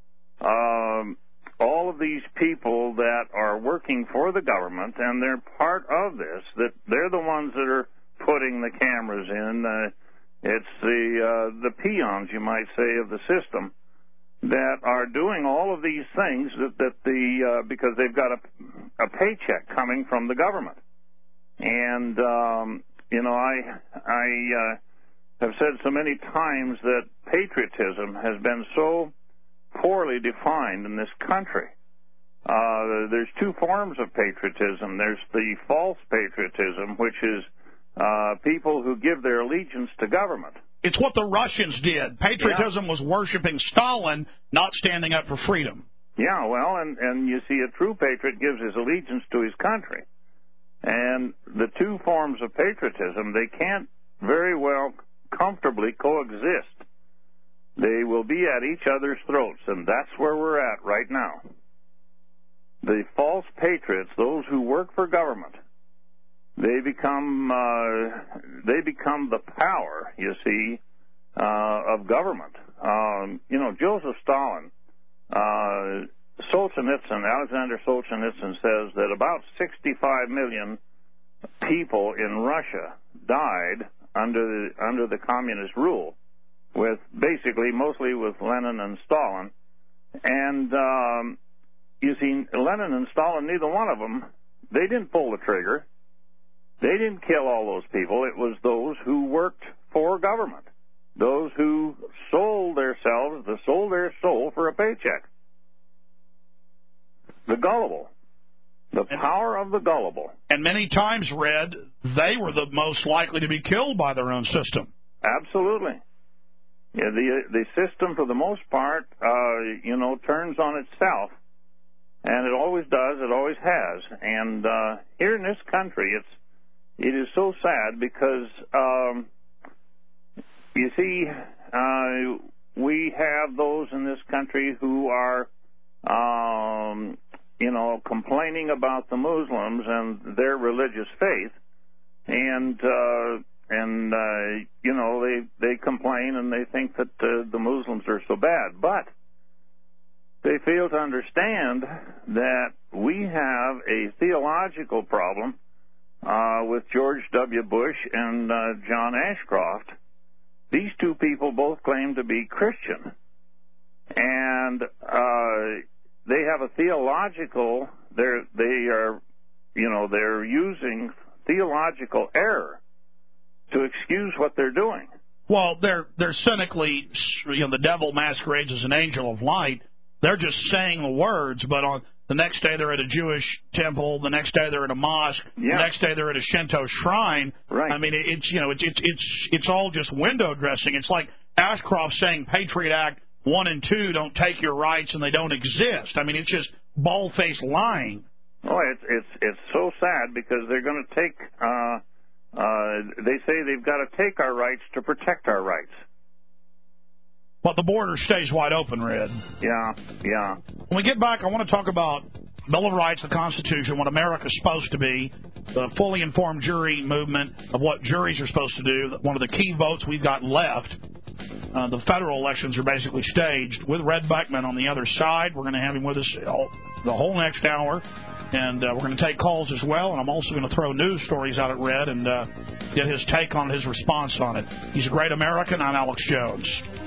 All of these people that are working for the government, and they're part of this, that they're the ones that are putting the cameras in. It's the peons, you might say, of the system that are doing all of these things because they've got a paycheck coming from the government. And, I have said so many times that patriotism has been so poorly defined in this country. There's two forms of patriotism. There's the false patriotism, which is people who give their allegiance to government. It's what the Russians did. Patriotism was worshiping Stalin, not standing up for freedom. Yeah, well, and you see, a true patriot gives his allegiance to his country. And the two forms of patriotism, they can't very well comfortably coexist. They will be at each other's throats, and that's where we're at right now. The false patriots, those who work for government, they become the power, you see, of government. Joseph Stalin, Alexander Solzhenitsyn says that about 65 million people in Russia died under the communist rule, with basically mostly with Lenin and Stalin. And you see, Lenin and Stalin, neither one of them, they didn't pull the trigger. They didn't kill all those people. It was those who worked for government, those who sold their soul for a paycheck. The gullible. The power of the gullible. And many times, Red, they were the most likely to be killed by their own system. Absolutely. Yeah, the system, for the most part, turns on itself, and it always does. It always has. And here in this country, it is so sad because you see, we have those in this country who are complaining about the Muslims and their religious faith, and they complain and they think that the Muslims are so bad, but they fail to understand that we have a theological problem with George W. Bush and John Ashcroft. These two people both claim to be Christian, and they have a theological. They're using theological error to excuse what they're doing. Well, they're cynically, the devil masquerades as an angel of light. They're just saying the words, but on the next day they're at a Jewish temple. The next day they're at a mosque. Yeah. The next day they're at a Shinto shrine. Right. I mean, it's all just window dressing. It's like Ashcroft saying Patriot Act 1 and 2 don't take your rights and they don't exist. I mean, it's just bald-faced lying. Oh, it's so sad because they're going to take. They say they've got to take our rights to protect our rights. But the border stays wide open, Red. Yeah. When we get back, I want to talk about Bill of Rights, the Constitution, what America's supposed to be, the fully informed jury movement of what juries are supposed to do, one of the key votes we've got left. The federal elections are basically staged. With Red Beckman on the other side, we're going to have him with us the whole next hour, and we're going to take calls as well, and I'm also going to throw news stories out at Red and get his take on his response on it. He's a great American. I'm Alex Jones.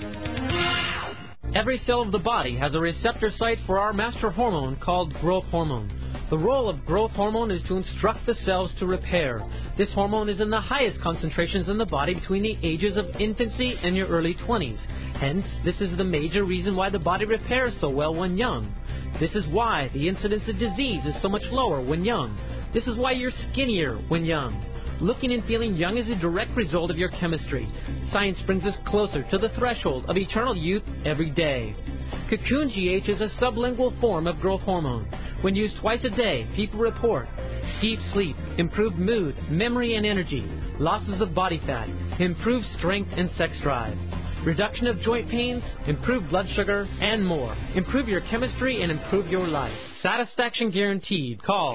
Every cell of the body has a receptor site for our master hormone called growth hormone. The role of growth hormone is to instruct the cells to repair. This hormone is in the highest concentrations in the body between the ages of infancy and your early 20s. Hence, this is the major reason why the body repairs so well when young. This is why the incidence of disease is so much lower when young. This is why you're skinnier when young. Looking and feeling young is a direct result of your chemistry. Science brings us closer to the threshold of eternal youth every day. Cocoon GH is a sublingual form of growth hormone. When used twice a day, people report deep sleep, improved mood, memory and energy, losses of body fat, improved strength and sex drive. reduction of joint pains, improved blood sugar, and more. Improve your chemistry and improve your life. Satisfaction guaranteed. Call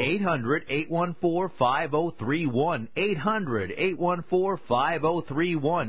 800-814-5031. 800-814-5031.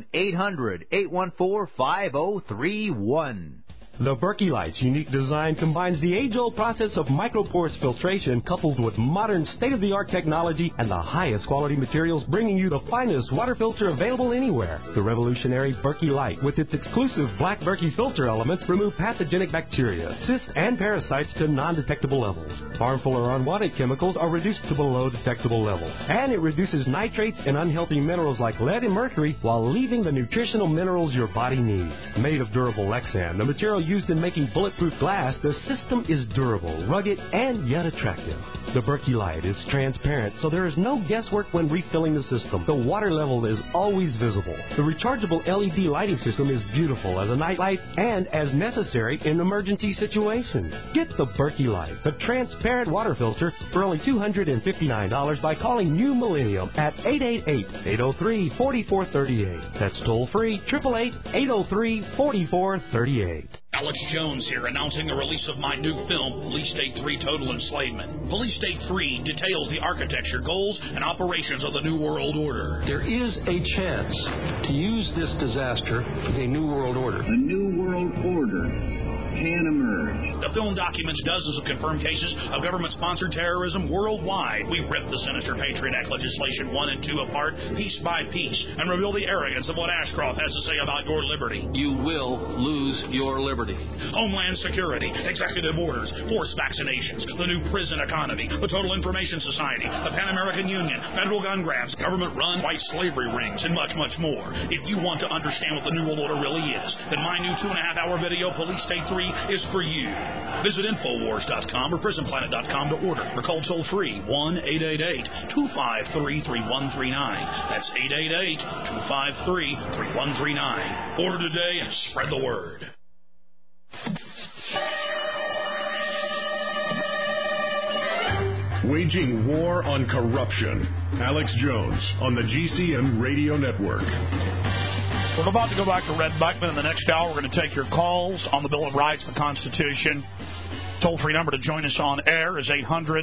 800-814-5031. The Berkey Light's unique design combines the age-old process of microporous filtration coupled with modern state-of-the-art technology and the highest quality materials, bringing you the finest water filter available anywhere. The revolutionary Berkey Light, with its exclusive black Berkey filter elements, remove pathogenic bacteria, cysts, and parasites to non-detectable levels. Harmful or unwanted chemicals are reduced to below detectable levels. And it reduces nitrates and unhealthy minerals like lead and mercury while leaving the nutritional minerals your body needs. Made of durable Lexan, the material used in making bulletproof glass, the system is durable, rugged, and yet attractive. The Berkey Light is transparent, so there is no guesswork when refilling the system. The water level is always visible. The rechargeable LED lighting system is beautiful as a night light and as necessary in emergency situations. Get the Berkey Light, the transparent water filter, for only $259 by calling New Millennium at 888-803-4438. That's toll free, 888-803-4438. Alex Jones here, announcing the release of my new film, Police State 3 Total Enslavement. Police State 3 details the architecture, goals, and operations of the New World Order. There is a chance to use this disaster for the New World Order. A New World Order can emerge. The film documents dozens of confirmed cases of government-sponsored terrorism worldwide. We rip the sinister Patriot Act legislation 1 and 2 apart, piece by piece, and reveal the arrogance of what Ashcroft has to say about your liberty. You will lose your liberty. Homeland Security, executive orders, forced vaccinations, the new prison economy, the Total Information Society, the Pan American Union, federal gun grabs, government-run white slavery rings, and much, much more. If you want to understand what the New World Order really is, then my new 2.5-hour video, Police State 3, is for you. Visit Infowars.com or PrisonPlanet.com to order or call toll-free 1-888-253-3139. That's 888-253-3139. Order today and spread the word. Waging war on corruption. Alex Jones on the GCN Radio Network. We're about to go back to Red Buckman in the next hour. We're going to take your calls on the Bill of Rights, the Constitution. Toll-free number to join us on air is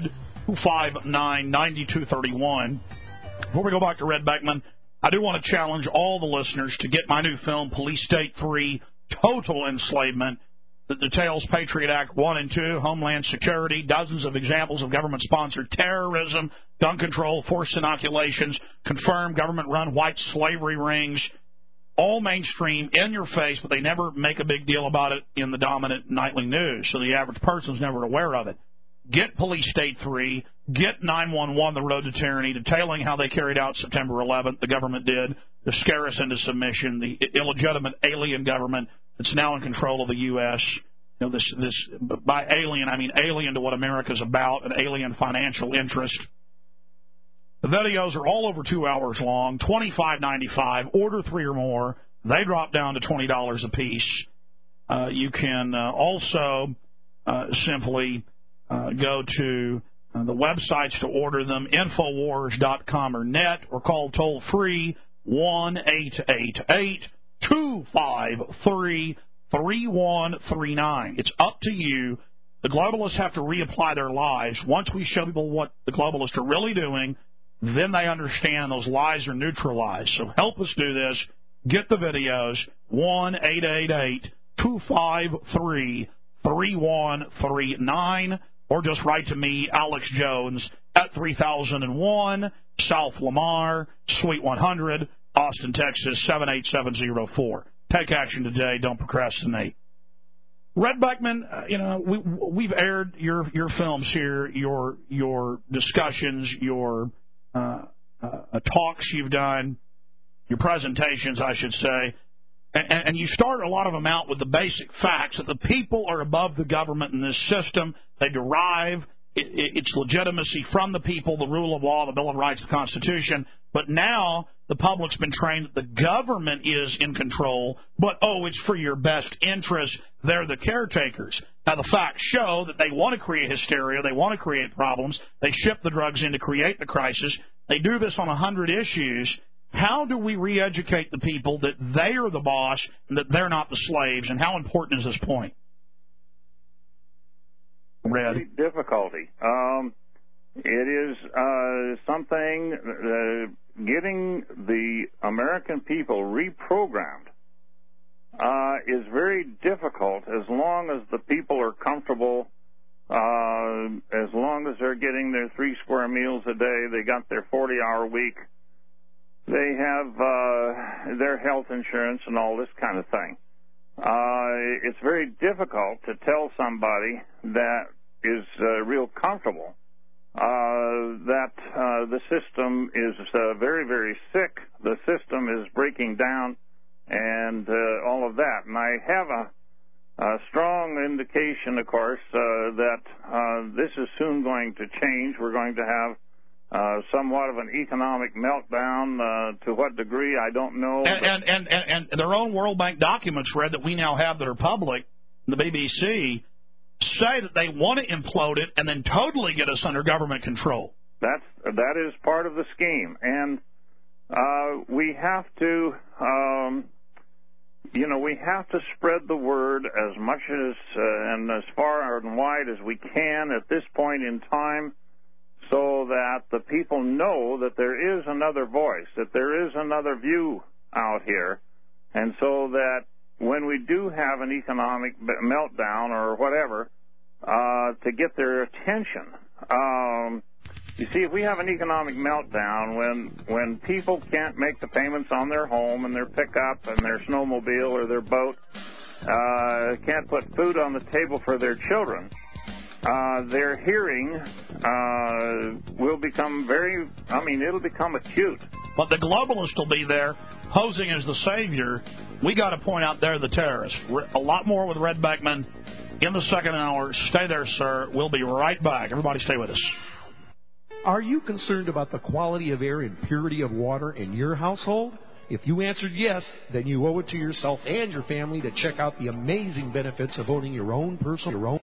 800-259-9231. Before we go back to Red Buckman, I do want to challenge all the listeners to get my new film, Police State 3, Total Enslavement, that details Patriot Act 1 and 2, Homeland Security, dozens of examples of government-sponsored terrorism, gun control, forced inoculations, confirmed government-run white slavery rings, all mainstream, in your face, but they never make a big deal about it in the dominant nightly news, so the average person's never aware of it. Get Police State 3, get 911, The Road to Tyranny, detailing how they carried out September 11th, the government did, to scare us into submission, the illegitimate alien government that's now in control of the U.S. You know, this by alien, I mean alien to what America's about, an alien financial interest. The videos are all over 2 hours long, $25.95. Order 3 or more. They drop down to $20 a piece. You can also simply go to the websites to order them, Infowars.com or net, or call toll-free 1-888-253-3139. It's up to you. The globalists have to reapply their lies. Once we show people what the globalists are really doing, then they understand those lies are neutralized. So help us do this. Get the videos, 1-888-253-3139, or just write to me, Alex Jones, at 3001 South Lamar, Suite 100, Austin, Texas, 78704. Take action today. Don't procrastinate. Red Buckman, we've aired your films here, your discussions, your talks you've done, your presentations, I should say, and you start a lot of them out with the basic facts that the people are above the government in this system. They derive its legitimacy from the people, the rule of law, the Bill of Rights, the Constitution. But now the public's been trained that the government is in control, but, it's for your best interest. They're the caretakers. Now, the facts show that they want to create hysteria. They want to create problems. They ship the drugs in to create the crisis. They do this on 100 issues. How do we re-educate the people that they are the boss and that they're not the slaves, and how important is this point? Red. Difficulty. It is something, getting the American people reprogrammed is very difficult as long as the people are comfortable, as long as they're getting their 3 square meals a day, they got their 40-hour week, they have their health insurance and all this kind of thing. It's very difficult to tell somebody that is real comfortable that the system is very, very sick, the system is breaking down, and all of that. And I have a strong indication, of course, that this is soon going to change. We're going to have somewhat of an economic meltdown. To what degree, I don't know. And their own World Bank documents, Red, that we now have that are public, the BBC, say that they want to implode it and then totally get us under government control. That is part of the scheme, and we have to, we have to spread the word as much as and as far and wide as we can at this point in time, so that the people know that there is another voice, that there is another view out here, and so that when we do have an economic meltdown or whatever, to get their attention. You see, if we have an economic meltdown, when people can't make the payments on their home and their pickup and their snowmobile or their boat, can't put food on the table for their children, their hearing will become it'll become acute. But the globalists will be there, posing as the savior. We got to point out they're the terrorists. A lot more with Red Beckman in the second hour. Stay there, sir. We'll be right back. Everybody stay with us. Are you concerned about the quality of air and purity of water in your household? If you answered yes, then you owe it to yourself and your family to check out the amazing benefits of owning your own personal